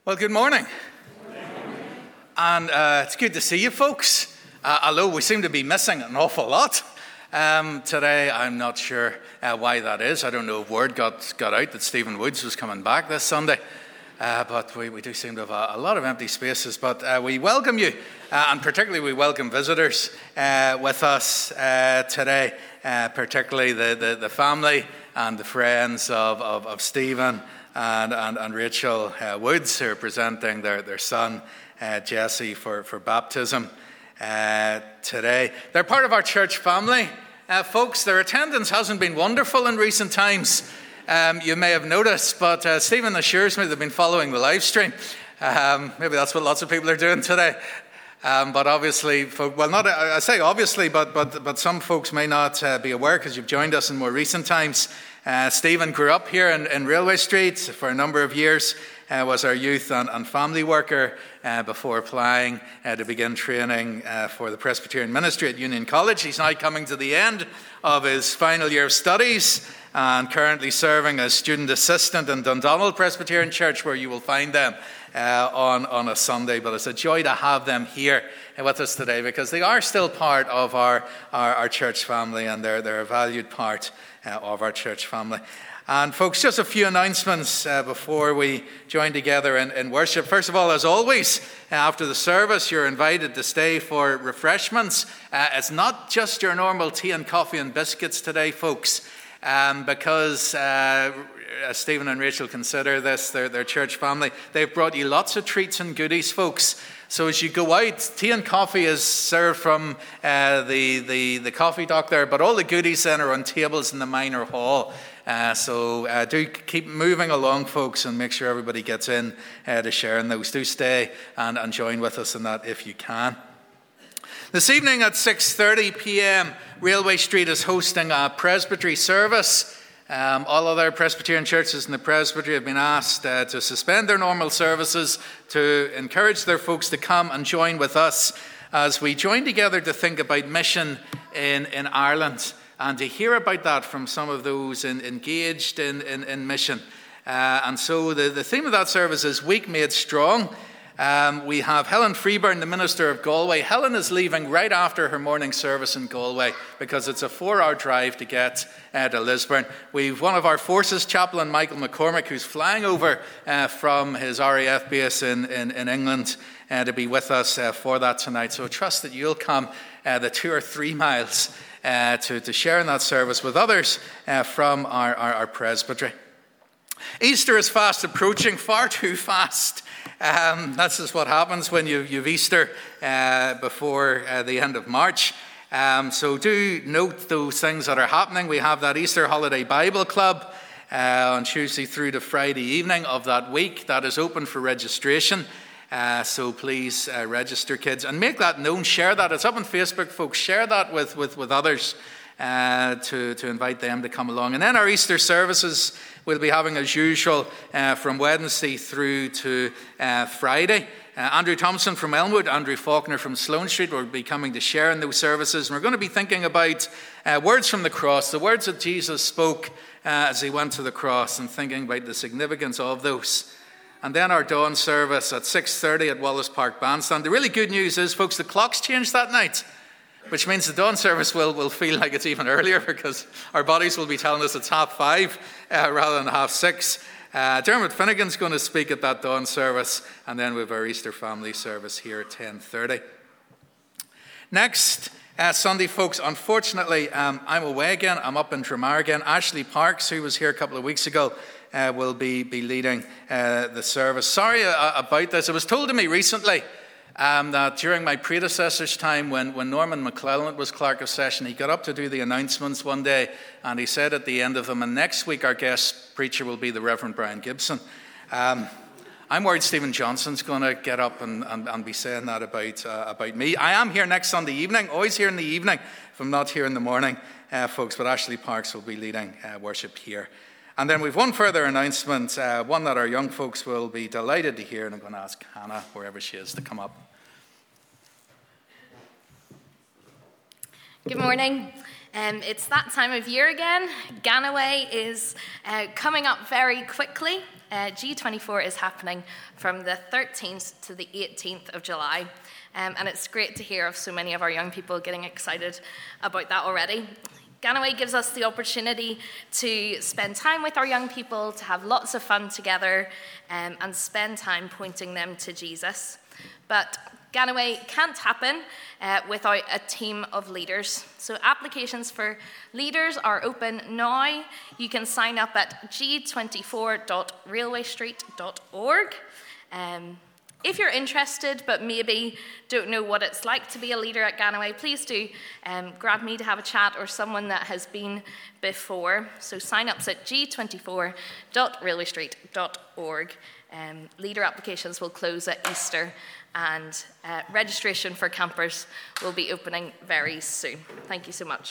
Well, good morning. And it's good to see you folks, although we seem to be missing an awful lot today. I'm not sure why that is. I don't know if word got out that Stephen Woods was coming back this Sunday, but we do seem to have a lot of empty spaces. But we welcome you, and particularly we welcome visitors with us today, particularly the family and the friends of Stephen and Rachel Woods, who are presenting their son Jesse for baptism today. They're part of our church family, folks. Their attendance hasn't been wonderful in recent times. You may have noticed, but Stephen assures me they've been following the live stream. Maybe that's what lots of people are doing today. But obviously, I say obviously, but some folks may not be aware because you've joined us in more recent times. Stephen grew up here in Railway Street for a number of years, was our youth and family worker before applying to begin training for the Presbyterian ministry at Union College. He's now coming to the end of his final year of studies and currently serving as student assistant in Dundonald Presbyterian Church, where you will find them on a Sunday. But it's a joy to have them here with us today, because they are still part of our church family, and they're a valued part of our church family. And folks, just a few announcements before we join together in worship. First of all, as always, after the service, you're invited to stay for refreshments. It's not just your normal tea and coffee and biscuits today, folks, because as Stephen and Rachel consider this their church family, they've brought you lots of treats and goodies, folks. So as you go out, tea and coffee is served from the coffee dock there, but all the goodies then are on tables in the minor hall. So do keep moving along, folks, and make sure everybody gets in to sharing those. Do stay and join with us in that if you can. This evening at 6:30 p.m, Railway Street is hosting a presbytery service. All other Presbyterian churches in the presbytery have been asked to suspend their normal services to encourage their folks to come and join with us as we join together to think about mission in Ireland, and to hear about that from some of those engaged in mission. And so the theme of that service is Weak Made Strong. We have Helen Freeburn, the minister of Galway. Helen is leaving right after her morning service in Galway because it's a 4-hour drive to get to Lisburn. We've one of our forces chaplain, Michael McCormick, who's flying over from his RAF base in England to be with us for that tonight. So I trust that you'll come the 2 or 3 miles to share in that service with others from our presbytery. Easter is fast approaching, far too fast. That's just what happens when you've Easter before the end of March. So do note those things that are happening. We have that Easter Holiday Bible Club on Tuesday through to Friday evening of that week. That is open for registration. So please register, kids, and make that known. Share that. It's up on Facebook, folks. Share that with others to invite them to come along. And then our Easter services we'll be having as usual from Wednesday through to Friday. Andrew Thompson from Elmwood, Andrew Faulkner from Sloane Street will be coming to share in those services. And we're going to be thinking about words from the cross, the words that Jesus spoke as he went to the cross, and thinking about the significance of those. And then our dawn service at 6:30 at Wallace Park Bandstand. The really good news is, folks, the clocks changed that night, which means the dawn service will feel like it's even earlier, because our bodies will be telling us it's 5:30 rather than 6:30. Dermot Finnegan's going to speak at that dawn service, and then we have our Easter family service here at 10:30. Next Sunday, folks, unfortunately, I'm away again. I'm up in Dramar again. Ashley Parks, who was here a couple of weeks ago, will be leading the service. Sorry about this. It was told to me recently that during my predecessor's time, when Norman McClelland was clerk of session, he got up to do the announcements one day, and he said at the end of them, and next week our guest preacher will be the Reverend Brian Gibson. I'm worried Stephen Johnson's going to get up and be saying that about me. I am here next Sunday evening, always here in the evening if I'm not here in the morning, folks, but Ashley Parks will be leading worship here. And then we've one further announcement, one that our young folks will be delighted to hear, and I'm going to ask Hannah, wherever she is, to come up. Good morning. It's that time of year again. Ganaway is coming up very quickly. G24 is happening from the 13th to the 18th of July. And it's great to hear of so many of our young people getting excited about that already. Ganaway gives us the opportunity to spend time with our young people, to have lots of fun together, and spend time pointing them to Jesus. But Ganaway can't happen without a team of leaders. So applications for leaders are open now. You can sign up at g24.railwaystreet.org. If you're interested but maybe don't know what it's like to be a leader at Ganaway, please do grab me to have a chat, or someone that has been before. So sign-ups at g24.railwaystreet.org. Leader applications will close at Easter, and registration for campers will be opening very soon. Thank you so much.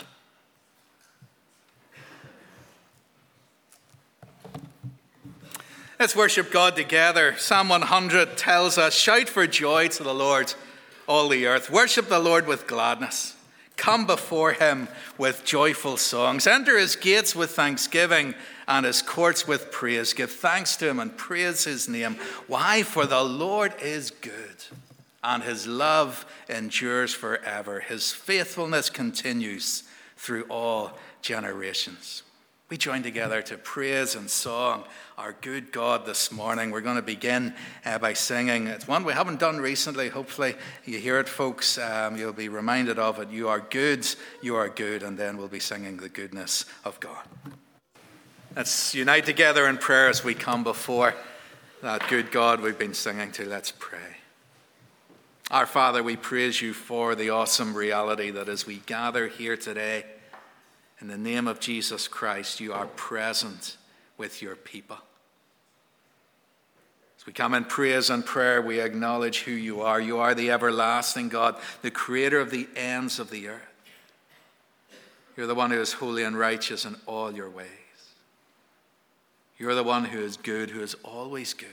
Let's worship God together. Psalm 100 tells us, "Shout for joy to the Lord, all the earth. Worship the Lord with gladness. Come before him with joyful songs. Enter his gates with thanksgiving and his courts with praise. Give thanks to him and praise his name. Why? For the Lord is good, and his love endures forever. His faithfulness continues through all generations." We join together to praise and song our good God this morning. We're going to begin by singing. It's one we haven't done recently. Hopefully you hear it, folks. You'll be reminded of it. You are good, and then we'll be singing the goodness of God. Let's unite together in prayer as we come before that good God we've been singing to. Let's pray. Our Father, we praise you for the awesome reality that as we gather here today, in the name of Jesus Christ, you are present with your people. As we come in praise and prayer, we acknowledge who you are. You are the everlasting God, the creator of the ends of the earth. You're the one who is holy and righteous in all your ways. You're the one who is good, who is always good.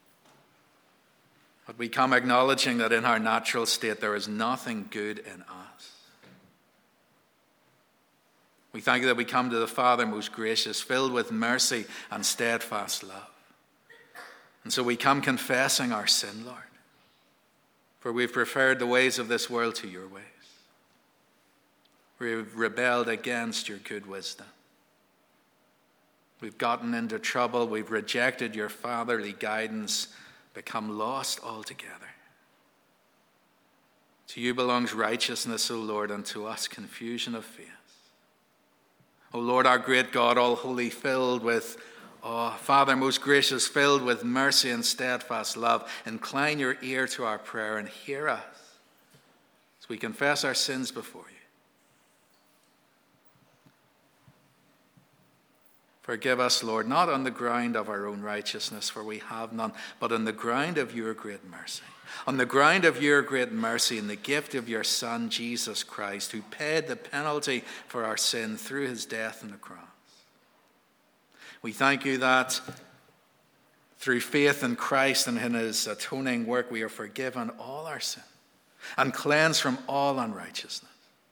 But we come acknowledging that in our natural state there is nothing good in us. We thank you that we come to the Father most gracious, filled with mercy and steadfast love. And so we come confessing our sin, Lord, for we've preferred the ways of this world to your ways. We've rebelled against your good wisdom. We've gotten into trouble. We've rejected your fatherly guidance, become lost altogether. To you belongs righteousness, O Lord, and to us confusion of faith. O Lord, our great God, all holy, filled with awe, Father, most gracious, filled with mercy and steadfast love, incline your ear to our prayer and hear us as we confess our sins before you. Forgive us, Lord, not on the ground of our own righteousness, for we have none, but on the ground of your great mercy. On the ground of your great mercy and the gift of your Son, Jesus Christ, who paid the penalty for our sin through his death on the cross. We thank you that through faith in Christ and in his atoning work, we are forgiven all our sin and cleansed from all unrighteousness.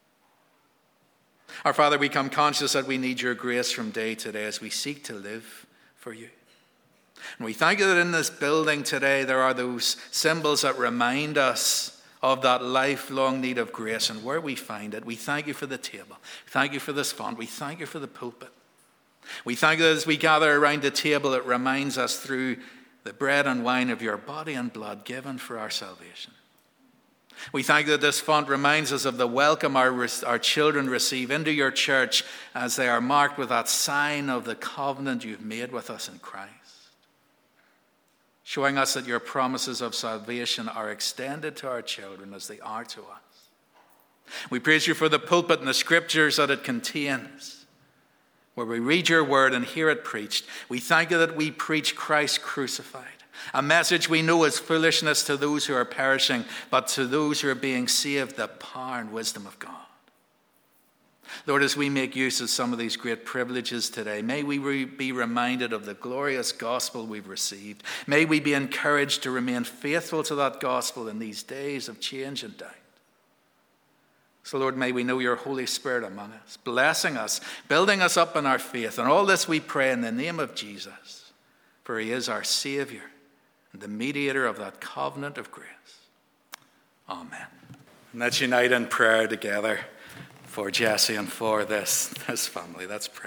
Our Father, we come conscious that we need your grace from day to day as we seek to live for you. And we thank you that in this building today there are those symbols that remind us of that lifelong need of grace and where we find it. We thank you for the table. Thank you for this font. We thank you for the pulpit. We thank you that as we gather around the table, it reminds us through the bread and wine of your body and blood given for our salvation. We thank you that this font reminds us of the welcome our children receive into your church as they are marked with that sign of the covenant you've made with us in Christ, showing us that your promises of salvation are extended to our children as they are to us. We praise you for the pulpit and the scriptures that it contains, where we read your word and hear it preached. We thank you that we preach Christ crucified, a message we know is foolishness to those who are perishing, but to those who are being saved, the power and wisdom of God. Lord, as we make use of some of these great privileges today, may we be reminded of the glorious gospel we've received. May we be encouraged to remain faithful to that gospel in these days of change and doubt. So, Lord, may we know your Holy Spirit among us, blessing us, building us up in our faith. And all this we pray in the name of Jesus, for he is our Savior and the mediator of that covenant of grace. Amen. And let's unite in prayer together for Jesse and for this family. Let's pray.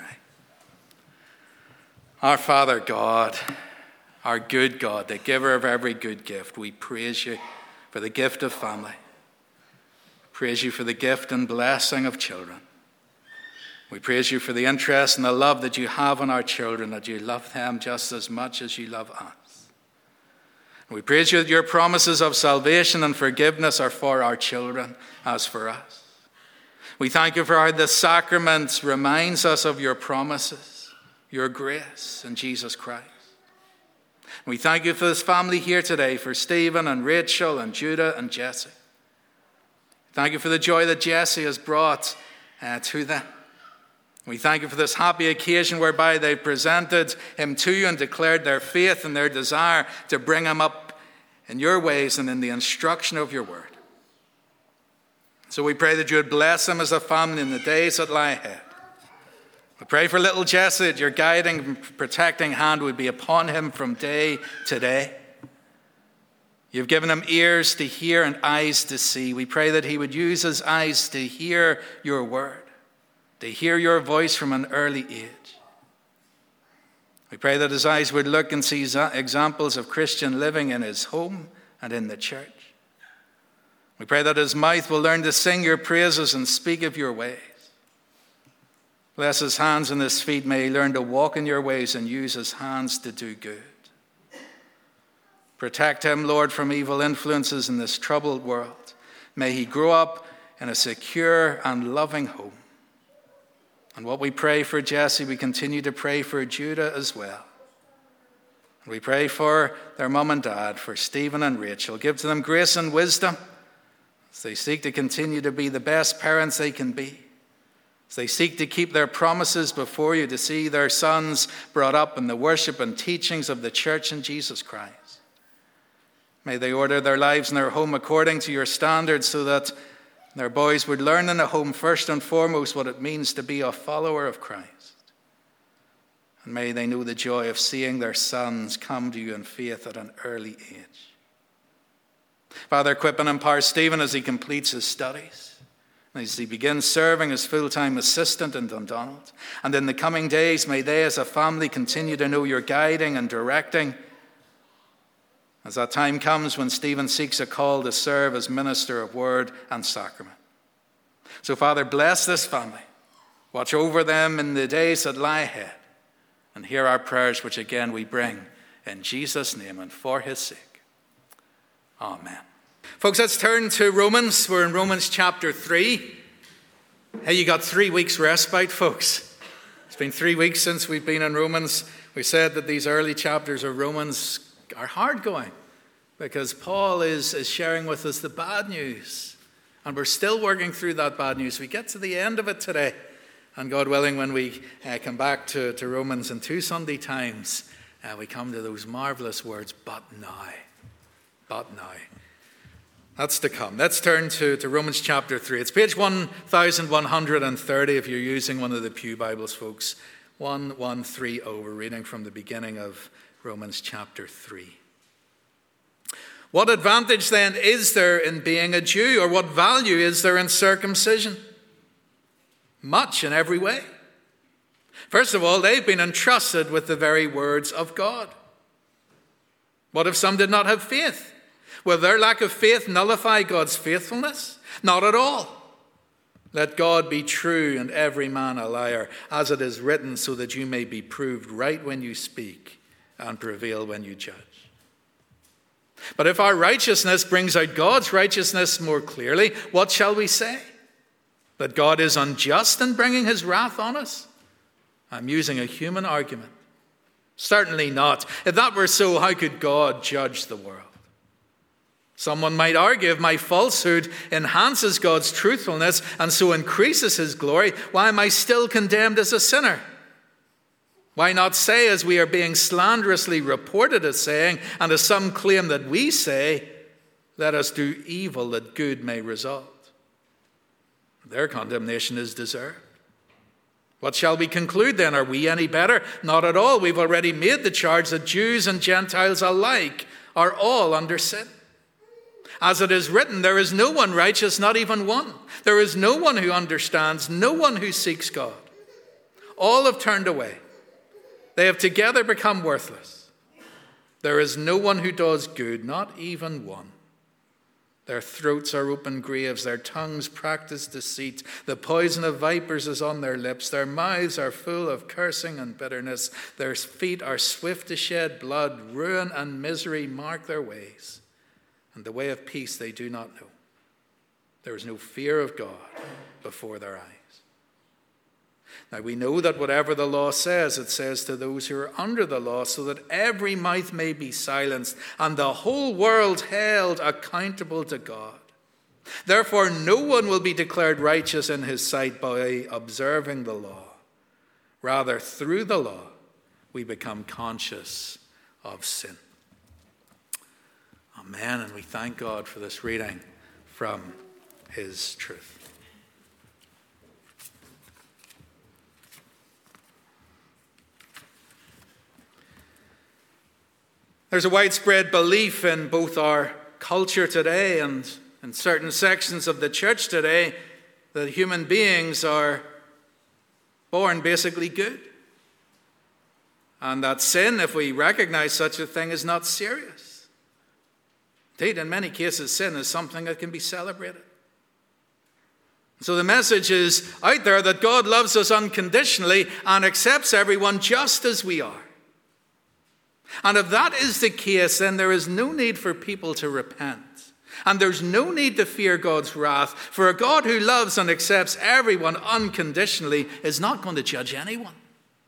Our Father God, our good God, the giver of every good gift, we praise you for the gift of family. Praise you for the gift and blessing of children. We praise you for the interest and the love that you have in our children, that you love them just as much as you love us. We praise you that your promises of salvation and forgiveness are for our children as for us. We thank you for how the sacrament reminds us of your promises, your grace in Jesus Christ. We thank you for this family here today, for Stephen and Rachel and Judah and Jesse. Thank you for the joy that Jesse has brought to them. We thank you for this happy occasion whereby they presented him to you and declared their faith and their desire to bring him up in your ways and in the instruction of your word. So we pray that you would bless them as a family in the days that lie ahead. We pray for little Jesse that your guiding, protecting hand would be upon him from day to day. You've given him ears to hear and eyes to see. We pray that he would use his eyes to hear your word, to hear your voice from an early age. We pray that his eyes would look and see examples of Christian living in his home and in the church. We pray that his mouth will learn to sing your praises and speak of your ways. Bless his hands and his feet. May he learn to walk in your ways and use his hands to do good. Protect him, Lord, from evil influences in this troubled world. May he grow up in a secure and loving home. And what we pray for Jesse, we continue to pray for Judah as well. And we pray for their mum and dad, for Stephen and Rachel. Give to them grace and wisdom as they seek to continue to be the best parents they can be. As they seek to keep their promises before you, to see their sons brought up in the worship and teachings of the church in Jesus Christ. May they order their lives and their home according to your standards so that their boys would learn in the home first and foremost what it means to be a follower of Christ. And may they know the joy of seeing their sons come to you in faith at an early age. Father, equip and empower Stephen as he completes his studies, as he begins serving as full-time assistant in Dundonald. And in the coming days, may they as a family continue to know your guiding and directing as that time comes when Stephen seeks a call to serve as minister of word and sacrament. So, Father, bless this family. Watch over them in the days that lie ahead. And hear our prayers, which again we bring in Jesus' name and for his sake. Amen. Folks, let's turn to Romans. We're in Romans chapter 3. Hey, you got 3 weeks respite, folks. It's been 3 weeks since we've been in Romans. We said that these early chapters of Romans are hard going because Paul is sharing with us the bad news. And we're still working through that bad news. We get to the end of it today. And God willing, when we come back to Romans in 2 Sunday times, we come to those marvelous words, but now. But now. That's to come. Let's turn to Romans chapter 3. It's page 1130 if you're using one of the Pew Bibles, folks. 1130. We're reading from the beginning of Romans chapter 3. What advantage then is there in being a Jew, or what value is there in circumcision? Much in every way. First of all, they've been entrusted with the very words of God. What if some did not have faith? Will their lack of faith nullify God's faithfulness? Not at all. Let God be true and every man a liar, as it is written, so that you may be proved right when you speak and prevail when you judge. But if our righteousness brings out God's righteousness more clearly, what shall we say? That God is unjust in bringing his wrath on us? I'm using a human argument. Certainly not. If that were so, how could God judge the world? Someone might argue, if my falsehood enhances God's truthfulness and so increases his glory, why am I still condemned as a sinner? Why not say, as we are being slanderously reported as saying, and as some claim that we say, let us do evil that good may result? Their condemnation is deserved. What shall we conclude then? Are we any better? Not at all. We've already made the charge that Jews and Gentiles alike are all under sin. As it is written, there is no one righteous, not even one. There is no one who understands, no one who seeks God. All have turned away. They have together become worthless. There is no one who does good, not even one. Their throats are open graves, their tongues practice deceit. The poison of vipers is on their lips. Their mouths are full of cursing and bitterness. Their feet are swift to shed blood. Ruin and misery mark their ways, and the way of peace they do not know. There is no fear of God before their eyes. Now we know that whatever the law says, it says to those who are under the law, so that every mouth may be silenced and the whole world held accountable to God. Therefore, no one will be declared righteous in his sight by observing the law. Rather, through the law, we become conscious of sin. Amen. And we thank God for this reading from his truth. There's a widespread belief in both our culture today and in certain sections of the church today that human beings are born basically good. And that sin, if we recognize such a thing, is not serious. Indeed, in many cases, sin is something that can be celebrated. So the message is out there that God loves us unconditionally and accepts everyone just as we are. And if that is the case, then there is no need for people to repent. And there's no need to fear God's wrath, for a God who loves and accepts everyone unconditionally is not going to judge anyone.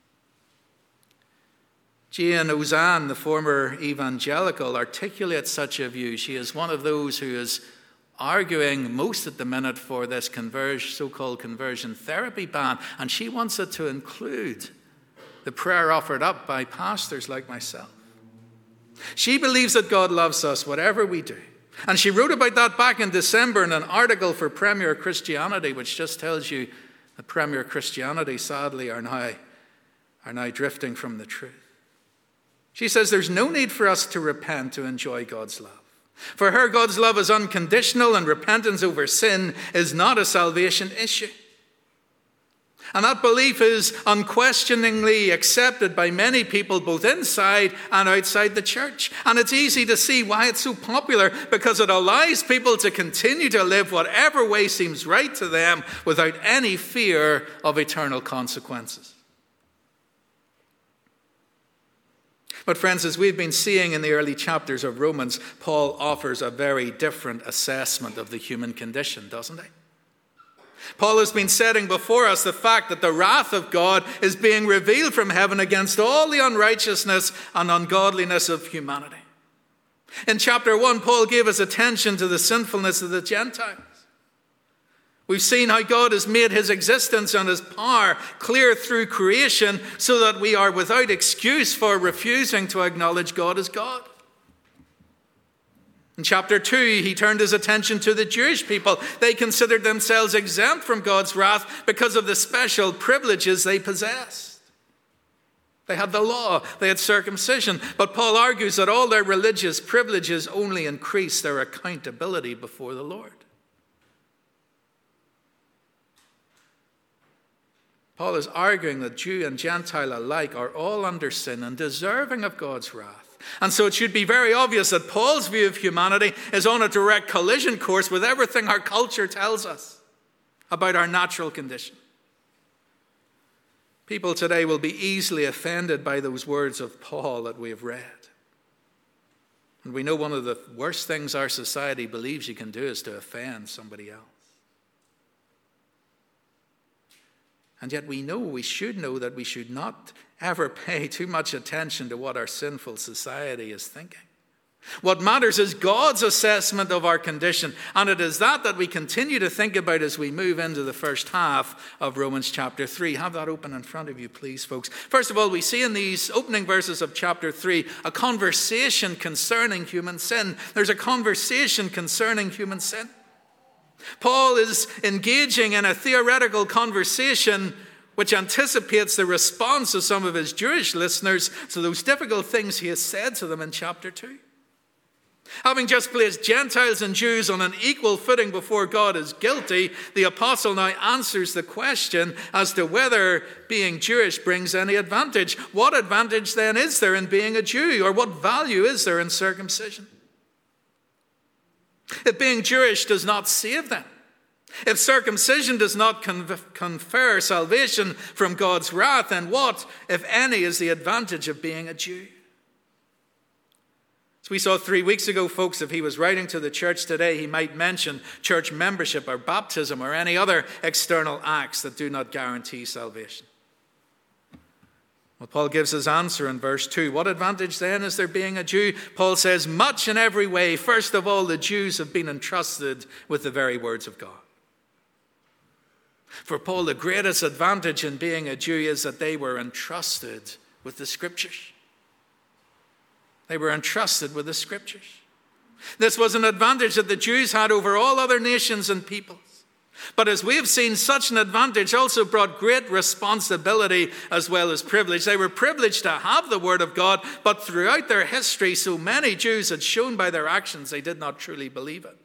Jane Ozanne, the former evangelical, articulates such a view. She is one of those who is arguing most at the minute for this so-called conversion therapy ban, and she wants it to include the prayer offered up by pastors like myself. She believes that God loves us whatever we do. And she wrote about that back in December in an article for Premier Christianity, which just tells you that Premier Christianity, sadly, are now drifting from the truth. She says there's no need for us to repent to enjoy God's love. For her, God's love is unconditional, and repentance over sin is not a salvation issue. And that belief is unquestioningly accepted by many people both inside and outside the church. And it's easy to see why it's so popular, because it allows people to continue to live whatever way seems right to them without any fear of eternal consequences. But friends, as we've been seeing in the early chapters of Romans, Paul offers a very different assessment of the human condition, doesn't he? Paul has been setting before us the fact that the wrath of God is being revealed from heaven against all the unrighteousness and ungodliness of humanity. In chapter 1, Paul gave us attention to the sinfulness of the Gentiles. We've seen how God has made his existence and his power clear through creation so that we are without excuse for refusing to acknowledge God as God. In chapter 2, he turned his attention to the Jewish people. They considered themselves exempt from God's wrath because of the special privileges they possessed. They had the law, they had circumcision, but Paul argues that all their religious privileges only increase their accountability before the Lord. Paul is arguing that Jew and Gentile alike are all under sin and deserving of God's wrath. And so it should be very obvious that Paul's view of humanity is on a direct collision course with everything our culture tells us about our natural condition. People today will be easily offended by those words of Paul that we have read. And we know one of the worst things our society believes you can do is to offend somebody else. And yet we should know that we should not ever pay too much attention to what our sinful society is thinking. What matters is God's assessment of our condition, and it is that we continue to think about as we move into the first half of Romans chapter 3. Have that open in front of you, please, folks. First of all, we see in these opening verses of chapter 3 a conversation concerning human sin. There's a conversation concerning human sin. Paul is engaging in a theoretical conversation which anticipates the response of some of his Jewish listeners to those difficult things he has said to them in chapter 2. Having just placed Gentiles and Jews on an equal footing before God as guilty, the apostle now answers the question as to whether being Jewish brings any advantage. What advantage then is there in being a Jew, or what value is there in circumcision? If being Jewish does not save them, if circumcision does not confer salvation from God's wrath, then what, if any, is the advantage of being a Jew? As we saw 3 weeks ago, folks, if he was writing to the church today, he might mention church membership or baptism or any other external acts that do not guarantee salvation. Well, Paul gives his answer in verse 2. What advantage then is there being a Jew? Paul says, much in every way. First of all, the Jews have been entrusted with the very words of God. For Paul, the greatest advantage in being a Jew is that they were entrusted with the Scriptures. They were entrusted with the Scriptures. This was an advantage that the Jews had over all other nations and peoples. But as we have seen, such an advantage also brought great responsibility as well as privilege. They were privileged to have the Word of God, but throughout their history, so many Jews had shown by their actions they did not truly believe it.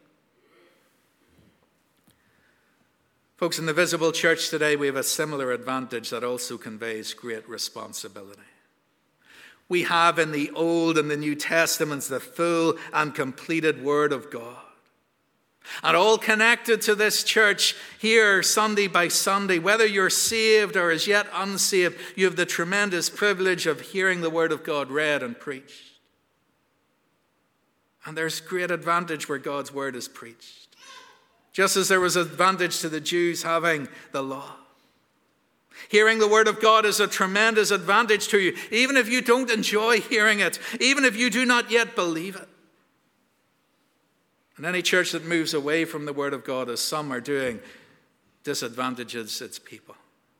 Folks, in the visible church today, we have a similar advantage that also conveys great responsibility. We have in the Old and the New Testaments the full and completed Word of God. And all connected to this church here Sunday by Sunday, whether you're saved or as yet unsaved, you have the tremendous privilege of hearing the Word of God read and preached. And there's great advantage where God's Word is preached. Just as there was advantage to the Jews having the law. Hearing the Word of God is a tremendous advantage to you, even if you don't enjoy hearing it, even if you do not yet believe it. And any church that moves away from the Word of God, as some are doing, disadvantages its people.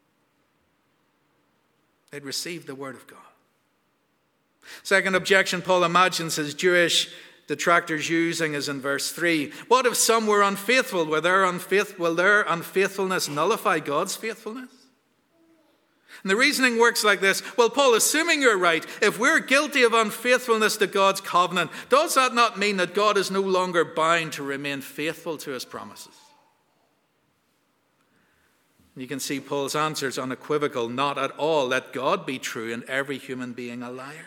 They'd receive the Word of God. Second objection Paul imagines his Jewish detractors using is in verse 3. What if some were unfaithful? Will their unfaithfulness nullify God's faithfulness? And the reasoning works like this. Well, Paul, assuming you're right, if we're guilty of unfaithfulness to God's covenant, does that not mean that God is no longer bound to remain faithful to his promises? You can see Paul's answer is unequivocal. Not at all. Let God be true and every human being a liar.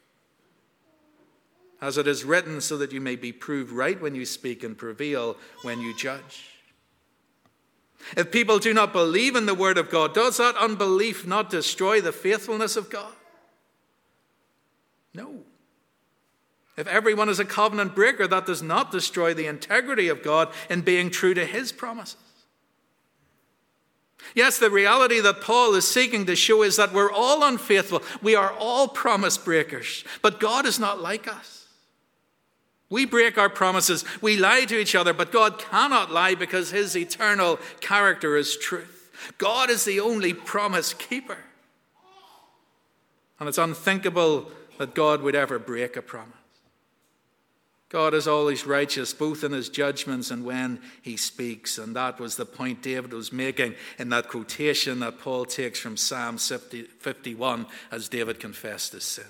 As it is written, so that you may be proved right when you speak and prevail when you judge. If people do not believe in the Word of God, does that unbelief not destroy the faithfulness of God? No. If everyone is a covenant breaker, that does not destroy the integrity of God in being true to his promises. Yes, the reality that Paul is seeking to show is that we're all unfaithful. We are all promise breakers. But God is not like us. We break our promises. We lie to each other, but God cannot lie because his eternal character is truth. God is the only promise keeper. And it's unthinkable that God would ever break a promise. God is always righteous, both in his judgments and when he speaks. And that was the point David was making in that quotation that Paul takes from Psalm 51 as David confessed his sin.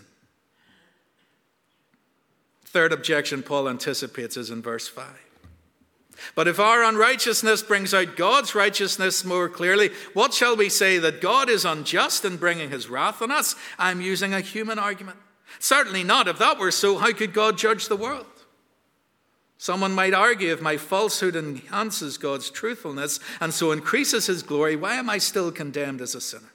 Third objection Paul anticipates is in verse 5. But if our unrighteousness brings out God's righteousness more clearly, what shall we say? That God is unjust in bringing his wrath on us? I'm using a human argument. Certainly not. If that were so, how could God judge the world? Someone might argue, if my falsehood enhances God's truthfulness and so increases his glory, why am I still condemned as a sinner?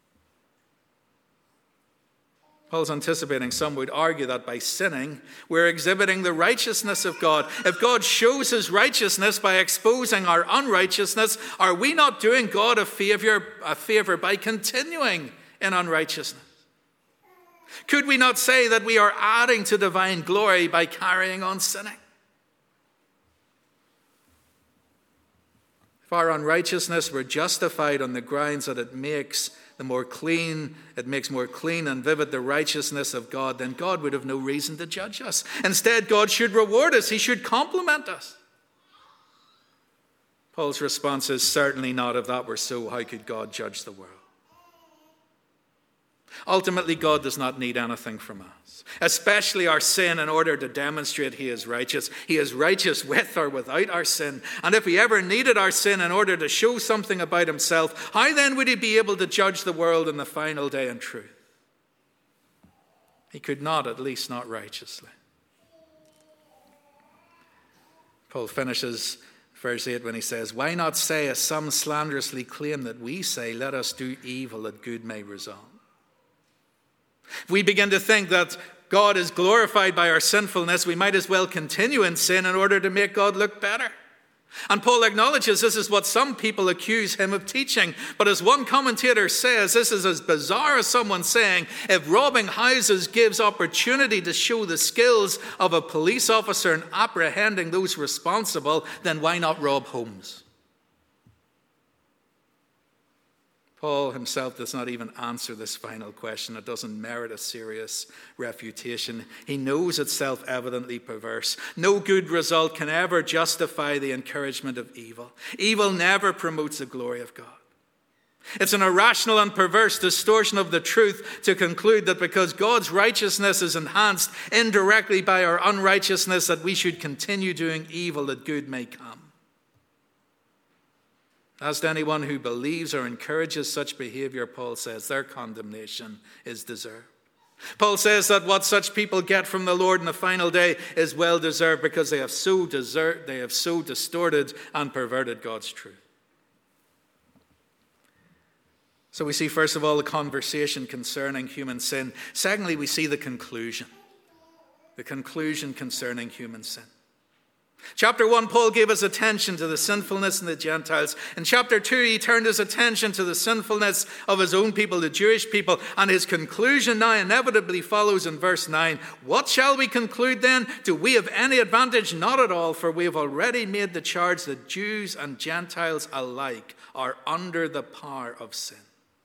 Paul's anticipating some would argue that by sinning, we're exhibiting the righteousness of God. If God shows his righteousness by exposing our unrighteousness, are we not doing God a favor by continuing in unrighteousness? Could we not say that we are adding to divine glory by carrying on sinning? If our unrighteousness were justified on the grounds that it makes more clean and vivid the righteousness of God, then God would have no reason to judge us. Instead, God should reward us. He should compliment us. Paul's response is certainly not. If that were so, how could God judge the world? Ultimately, God does not need anything from us, especially our sin, in order to demonstrate he is righteous. He is righteous with or without our sin. And if he ever needed our sin in order to show something about himself, how then would he be able to judge the world in the final day in truth? He could not, at least not righteously. Paul finishes verse 8 when he says, "Why not say, as some slanderously claim that we say, let us do evil that good may result?" If we begin to think that God is glorified by our sinfulness, we might as well continue in sin in order to make God look better. And Paul acknowledges this is what some people accuse him of teaching. But as one commentator says, this is as bizarre as someone saying, if robbing houses gives opportunity to show the skills of a police officer in apprehending those responsible, then why not rob homes? Paul himself does not even answer this final question. It doesn't merit a serious refutation. He knows it's self-evidently perverse. No good result can ever justify the encouragement of evil. Evil never promotes the glory of God. It's an irrational and perverse distortion of the truth to conclude that because God's righteousness is enhanced indirectly by our unrighteousness, that we should continue doing evil that good may come. As to anyone who believes or encourages such behavior, Paul says, their condemnation is deserved. Paul says that what such people get from the Lord in the final day is well deserved because they have so distorted and perverted God's truth. So we see, first of all, the conversation concerning human sin. Secondly, we see the conclusion concerning human sin. Chapter 1, Paul gave his attention to the sinfulness in the Gentiles. In chapter 2, he turned his attention to the sinfulness of his own people, the Jewish people. And his conclusion now inevitably follows in verse 9. What shall we conclude then? Do we have any advantage? Not at all, for we have already made the charge that Jews and Gentiles alike are under the power of sin.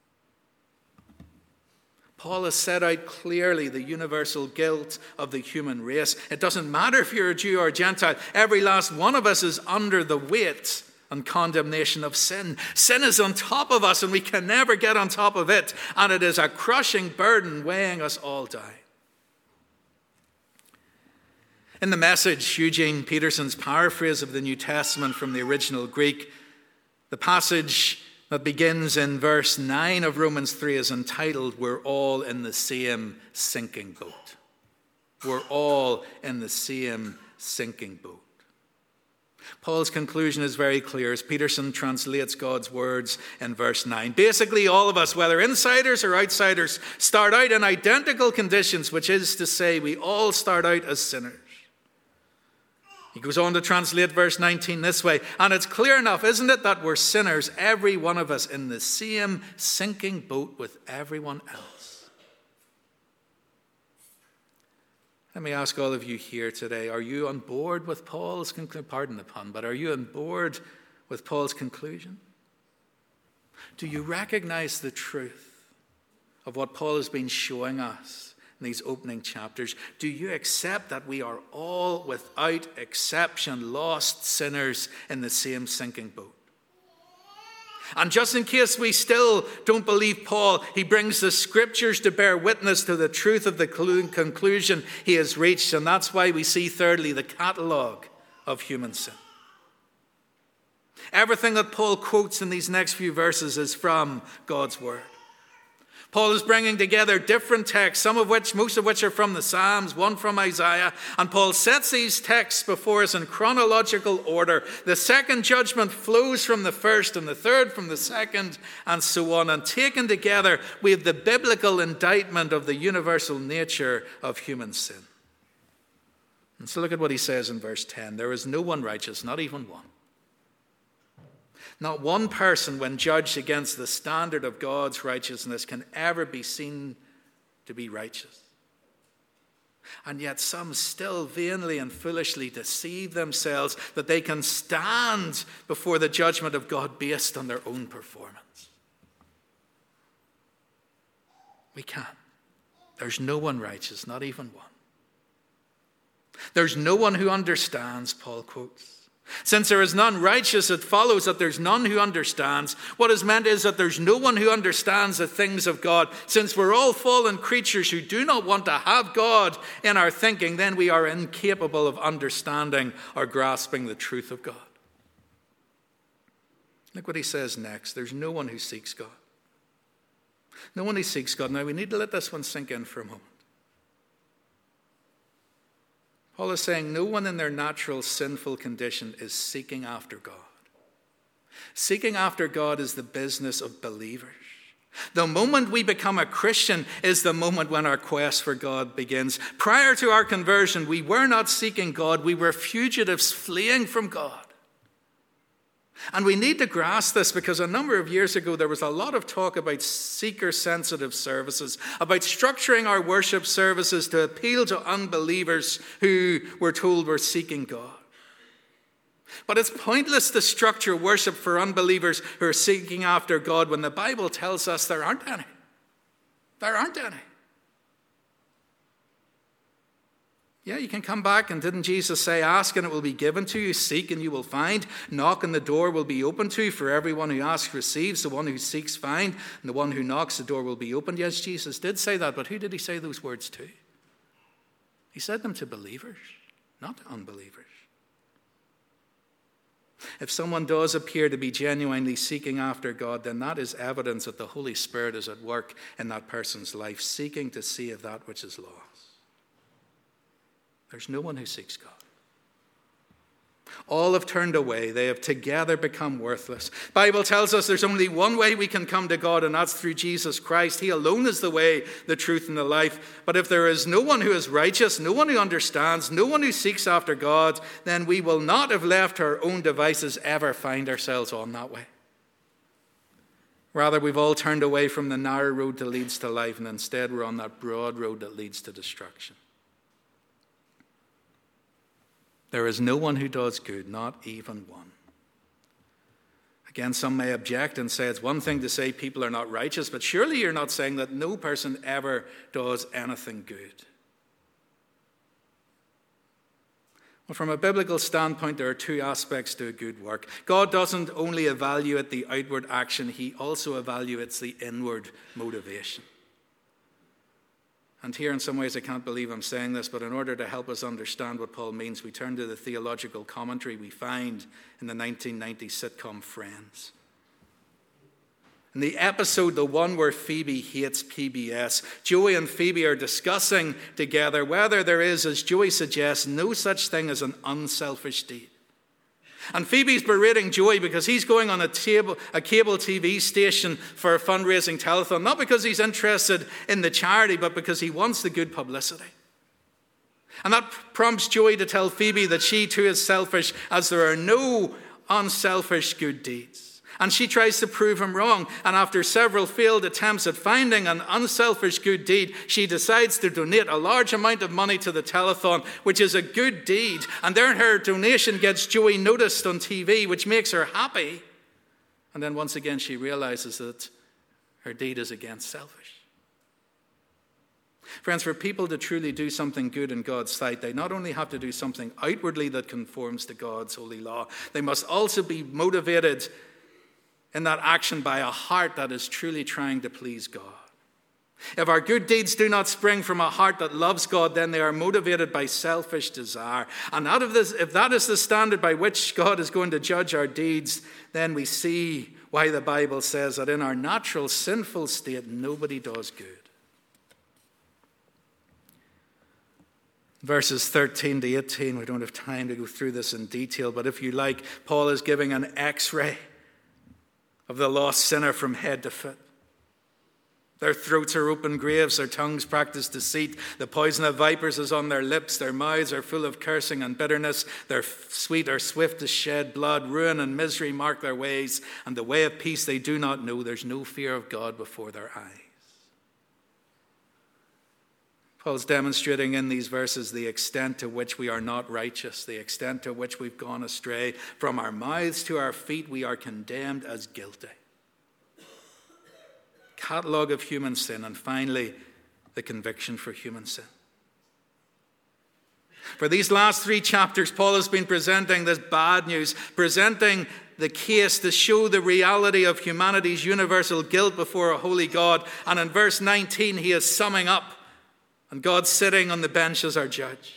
Paul has set out clearly the universal guilt of the human race. It doesn't matter if you're a Jew or a Gentile. Every last one of us is under the weight and condemnation of sin. Sin is on top of us and we can never get on top of it. And it is a crushing burden weighing us all down. In the Message, Eugene Peterson's paraphrase of the New Testament from the original Greek, the passage that begins in verse 9 of Romans 3 is entitled, "We're all in the same sinking boat." We're all in the same sinking boat. Paul's conclusion is very clear as Peterson translates God's words in verse 9. Basically, all of us, whether insiders or outsiders, start out in identical conditions, which is to say, we all start out as sinners. He goes on to translate verse 19 this way, and it's clear enough, isn't it, that we're sinners, every one of us, in the same sinking boat with everyone else. Let me ask all of you here today, are you on board with Paul's conclusion? Pardon the pun, but are you on board with Paul's conclusion? Do you recognize the truth of what Paul has been showing us in these opening chapters? Do you accept that we are all, without exception, lost sinners in the same sinking boat? And just in case we still don't believe Paul, he brings the scriptures to bear witness to the truth of the conclusion he has reached. And that's why we see, thirdly, the catalogue of human sin. Everything that Paul quotes in these next few verses is from God's word. Paul is bringing together different texts, most of which are from the Psalms, one from Isaiah. And Paul sets these texts before us in chronological order. The second judgment flows from the first, and the third from the second, and so on. And taken together, we have the biblical indictment of the universal nature of human sin. And so look at what he says in verse 10. There is no one righteous, not even one. Not one person, when judged against the standard of God's righteousness, can ever be seen to be righteous. And yet some still vainly and foolishly deceive themselves that they can stand before the judgment of God based on their own performance. We can't. There's no one righteous, not even one. There's no one who understands, Paul quotes. Since there is none righteous, it follows that there's none who understands. What is meant is that there's no one who understands the things of God. Since we're all fallen creatures who do not want to have God in our thinking, then we are incapable of understanding or grasping the truth of God. Look what he says next. There's no one who seeks God. No one who seeks God. Now we need to let this one sink in for a moment. Paul is saying no one in their natural sinful condition is seeking after God. Seeking after God is the business of believers. The moment we become a Christian is the moment when our quest for God begins. Prior to our conversion, we were not seeking God. We were fugitives fleeing from God. And we need to grasp this because a number of years ago there was a lot of talk about seeker-sensitive services, about structuring our worship services to appeal to unbelievers who were told were seeking God. But it's pointless to structure worship for unbelievers who are seeking after God when the Bible tells us there aren't any. There aren't any. Yeah, you can come back, and didn't Jesus say, ask and it will be given to you, seek and you will find, knock and the door will be opened to you, for everyone who asks receives, the one who seeks finds, and the one who knocks the door will be opened. Yes, Jesus did say that, but who did he say those words to? He said them to believers, not to unbelievers. If someone does appear to be genuinely seeking after God, then that is evidence that the Holy Spirit is at work in that person's life, seeking to save that which is lost. There's no one who seeks God. All have turned away. They have together become worthless. The Bible tells us there's only one way we can come to God, and that's through Jesus Christ. He alone is the way, the truth, and the life. But if there is no one who is righteous, no one who understands, no one who seeks after God, then we will not have left our own devices ever find ourselves on that way. Rather, we've all turned away from the narrow road that leads to life, and instead we're on that broad road that leads to destruction. There is no one who does good, not even one. Again, some may object and say it's one thing to say people are not righteous, but surely you're not saying that no person ever does anything good. Well, from a biblical standpoint, there are two aspects to a good work. God doesn't only evaluate the outward action, he also evaluates the inward motivation. And here, in some ways, I can't believe I'm saying this, but in order to help us understand what Paul means, we turn to the theological commentary we find in the 1990 sitcom Friends. In the episode, the one where Phoebe hates PBS, Joey and Phoebe are discussing together whether there is, as Joey suggests, no such thing as an unselfish deed. And Phoebe's berating Joey because he's going on a cable TV station for a fundraising telethon, not because he's interested in the charity, but because he wants the good publicity. And that prompts Joey to tell Phoebe that she too is selfish, as there are no unselfish good deeds. And she tries to prove him wrong. And after several failed attempts at finding an unselfish good deed, she decides to donate a large amount of money to the telethon, which is a good deed. And then her donation gets Joey noticed on TV, which makes her happy. And then once again, she realizes that her deed is against selfish. Friends, for people to truly do something good in God's sight, they not only have to do something outwardly that conforms to God's holy law, they must also be motivated in that action by a heart that is truly trying to please God. If our good deeds do not spring from a heart that loves God, then they are motivated by selfish desire. And if that is the standard by which God is going to judge our deeds, then we see why the Bible says that in our natural sinful state, nobody does good. Verses 13 to 18, we don't have time to go through this in detail, but if you like, Paul is giving an X-ray of the lost sinner from head to foot. Their throats are open graves, their tongues practice deceit, the poison of vipers is on their lips, their mouths are full of cursing and bitterness, their feet are swift to shed blood, ruin and misery mark their ways, and the way of peace they do not know. There's no fear of God before their eyes. Paul's demonstrating in these verses the extent to which we are not righteous, the extent to which we've gone astray. From our mouths to our feet, we are condemned as guilty. Catalogue of human sin, and finally, the conviction for human sin. For these last 3 chapters, Paul has been presenting this bad news, presenting the case to show the reality of humanity's universal guilt before a holy God. And in verse 19, he is summing up, and God's sitting on the bench as our judge.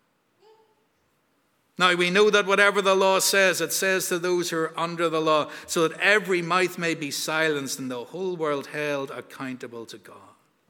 Now we know that whatever the law says, it says to those who are under the law, so that every mouth may be silenced and the whole world held accountable to God.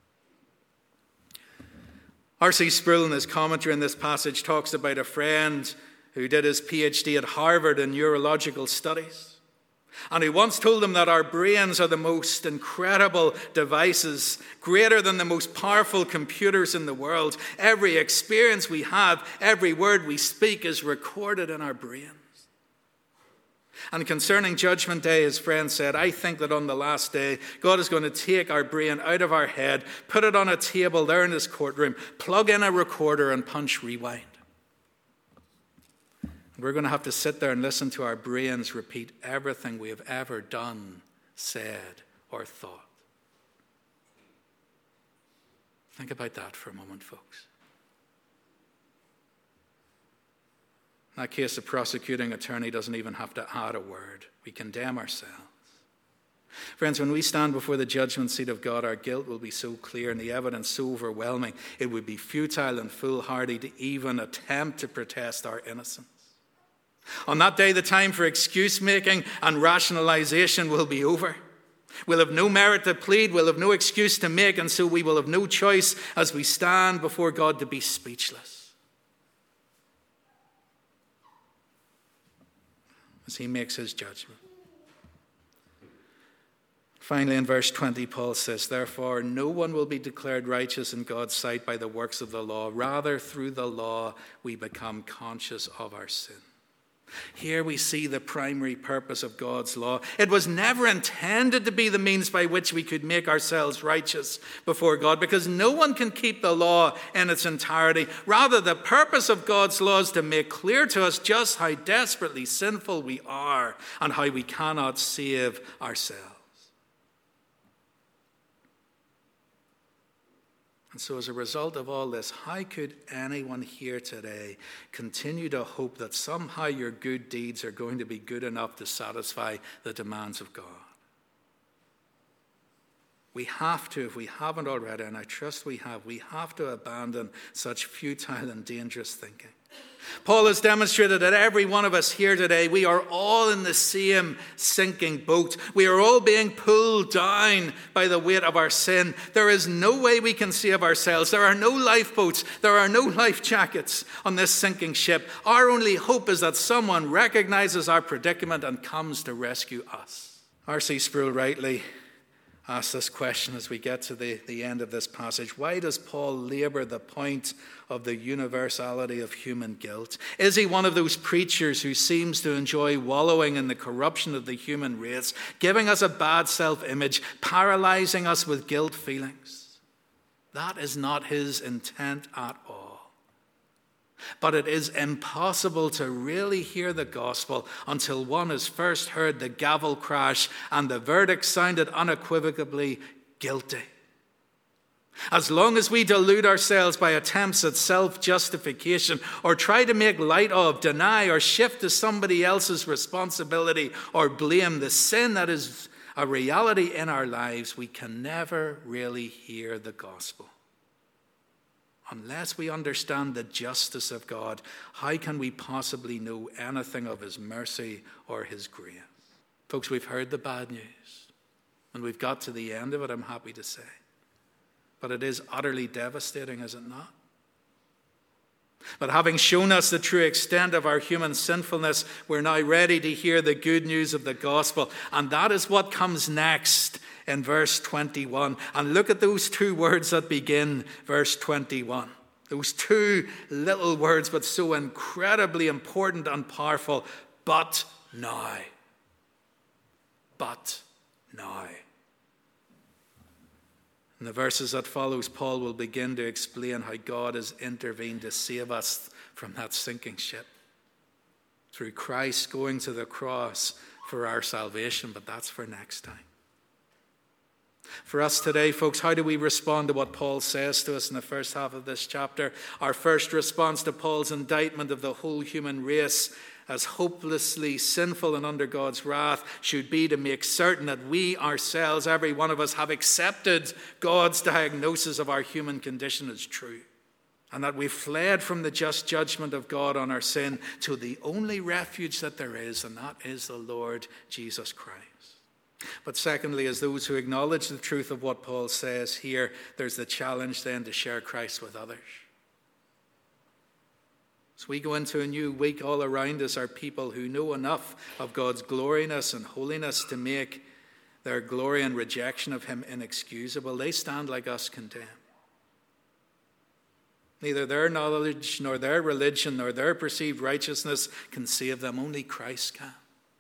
R.C. Sproul, in his commentary on this passage, talks about a friend who did his PhD at Harvard in neurological studies. And he once told him that our brains are the most incredible devices, greater than the most powerful computers in the world. Every experience we have, every word we speak is recorded in our brains. And concerning Judgment Day, his friend said, I think that on the last day, God is going to take our brain out of our head, put it on a table there in his courtroom, plug in a recorder and punch rewind. We're going to have to sit there and listen to our brains repeat everything we have ever done, said, or thought. Think about that for a moment, folks. In that case, the prosecuting attorney doesn't even have to add a word. We condemn ourselves. Friends, when we stand before the judgment seat of God, our guilt will be so clear and the evidence so overwhelming, it would be futile and foolhardy to even attempt to protest our innocence. On that day, the time for excuse-making and rationalization will be over. We'll have no merit to plead, we'll have no excuse to make, and so we will have no choice as we stand before God to be speechless. As he makes his judgment. Finally, in verse 20, Paul says, therefore, no one will be declared righteous in God's sight by the works of the law. Rather, through the law, we become conscious of our sin. Here we see the primary purpose of God's law. It was never intended to be the means by which we could make ourselves righteous before God, because no one can keep the law in its entirety. Rather, the purpose of God's law is to make clear to us just how desperately sinful we are and how we cannot save ourselves. And so as a result of all this, how could anyone here today continue to hope that somehow your good deeds are going to be good enough to satisfy the demands of God? We have to, if we haven't already, and I trust we have to abandon such futile and dangerous thinking. Paul has demonstrated that every one of us here today, we are all in the same sinking boat. We are all being pulled down by the weight of our sin. There is no way we can save ourselves. There are no lifeboats. There are no life jackets on this sinking ship. Our only hope is that someone recognizes our predicament and comes to rescue us. R.C. Sproul rightly ask this question as we get to the end of this passage. Why does Paul labor the point of the universality of human guilt? Is he one of those preachers who seems to enjoy wallowing in the corruption of the human race, giving us a bad self-image, paralyzing us with guilt feelings? That is not his intent at all. But it is impossible to really hear the gospel until one has first heard the gavel crash and the verdict sounded unequivocally guilty. As long as we delude ourselves by attempts at self-justification or try to make light of, deny, or shift to somebody else's responsibility or blame the sin that is a reality in our lives, we can never really hear the gospel. Unless we understand the justice of God, how can we possibly know anything of his mercy or his grace? Folks, we've heard the bad news, and we've got to the end of it, I'm happy to say. But it is utterly devastating, is it not? But having shown us the true extent of our human sinfulness, we're now ready to hear the good news of the gospel. And that is what comes next in verse 21. And look at those 2 words that begin verse 21. Those 2 little words, but so incredibly important and powerful. But now. But now. In the verses that follows, Paul will begin to explain how God has intervened to save us from that sinking ship through Christ going to the cross for our salvation, but that's for next time. For us today, folks, how do we respond to what Paul says to us in the first half of this chapter? Our first response to Paul's indictment of the whole human race as hopelessly sinful and under God's wrath should be to make certain that we ourselves, every one of us, have accepted God's diagnosis of our human condition as true, and that we've fled from the just judgment of God on our sin to the only refuge that there is, and that is the Lord Jesus Christ. But secondly, as those who acknowledge the truth of what Paul says here, there's the challenge then to share Christ with others. As we go into a new week, all around us are people who know enough of God's gloriness and holiness to make their glory and rejection of him inexcusable. They stand like us condemned. Neither their knowledge, nor their religion, nor their perceived righteousness can save them. Only Christ can.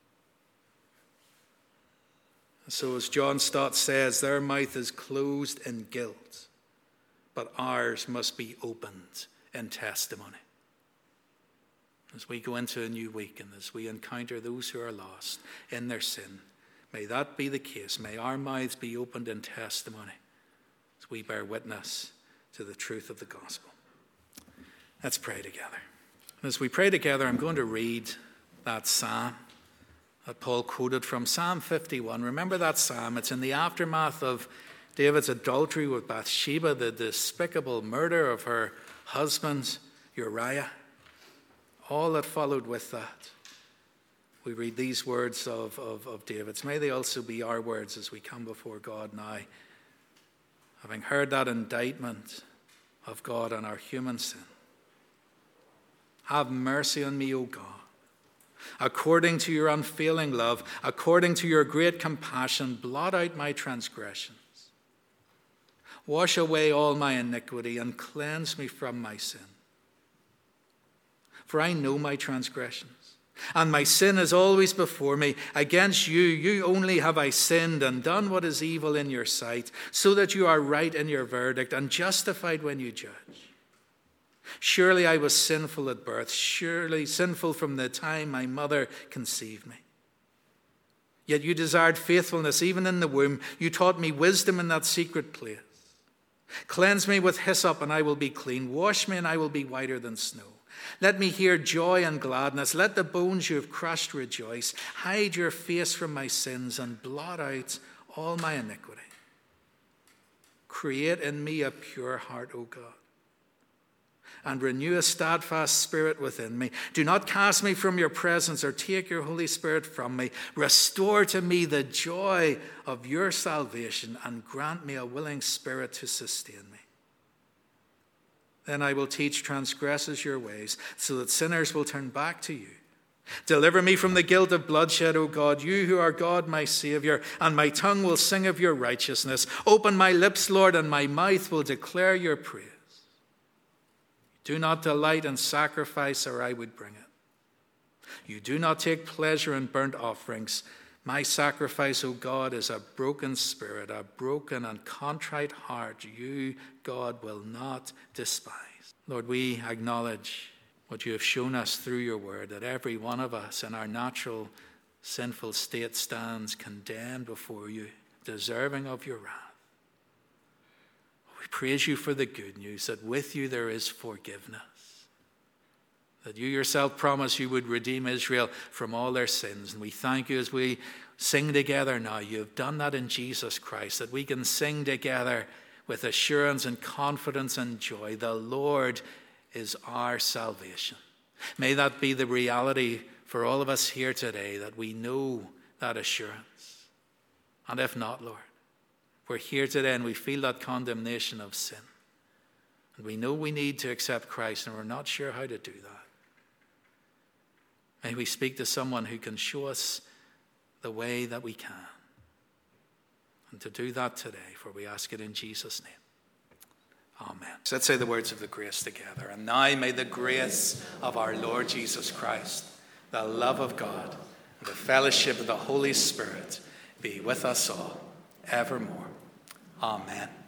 So as John Stott says, their mouth is closed in guilt, but ours must be opened in testimony. As we go into a new week and as we encounter those who are lost in their sin, may that be the case. May our mouths be opened in testimony as we bear witness to the truth of the gospel. Let's pray together. As we pray together, I'm going to read that psalm that Paul quoted from, Psalm 51. Remember that psalm? It's in the aftermath of David's adultery with Bathsheba, the despicable murder of her husband Uriah. All that followed with that. We read these words of David's. May they also be our words as we come before God now, having heard that indictment of God on our human sin. Have mercy on me, O God, according to your unfailing love, according to your great compassion, blot out my transgressions. Wash away all my iniquity and cleanse me from my sin. For I know my transgressions, and my sin is always before me. Against you only have I sinned and done what is evil in your sight, so that you are right in your verdict and justified when you judge. Surely I was sinful at birth, surely sinful from the time my mother conceived me. Yet you desired faithfulness even in the womb. You taught me wisdom in that secret place. Cleanse me with hyssop and I will be clean. Wash me and I will be whiter than snow. Let me hear joy and gladness. Let the bones you have crushed rejoice. Hide your face from my sins and blot out all my iniquity. Create in me a pure heart, O God, and renew a steadfast spirit within me. Do not cast me from your presence or take your Holy Spirit from me. Restore to me the joy of your salvation and grant me a willing spirit to sustain me. Then I will teach transgressors your ways, so that sinners will turn back to you. Deliver me from the guilt of bloodshed, O God, you who are God, my Savior, and my tongue will sing of your righteousness. Open my lips, Lord, and my mouth will declare your praise. Do not delight in sacrifice, or I would bring it. You do not take pleasure in burnt offerings. My sacrifice, O God, is a broken spirit, a broken and contrite heart. You, God, will not despise. Lord, we acknowledge what you have shown us through your word, that every one of us in our natural sinful state stands condemned before you, deserving of your wrath. We praise you for the good news that with you there is forgiveness. That you yourself promised you would redeem Israel from all their sins. And we thank you as we sing together now. You have done that in Jesus Christ, that we can sing together with assurance and confidence and joy. The Lord is our salvation. May that be the reality for all of us here today, that we know that assurance. And if not, Lord, we're here today and we feel that condemnation of sin. And we know we need to accept Christ and we're not sure how to do that. May we speak to someone who can show us the way that we can. And to do that today, for we ask it in Jesus' name. Amen. So let's say the words of the grace together. And now may the grace of our Lord Jesus Christ, the love of God, and the fellowship of the Holy Spirit be with us all evermore. Amen.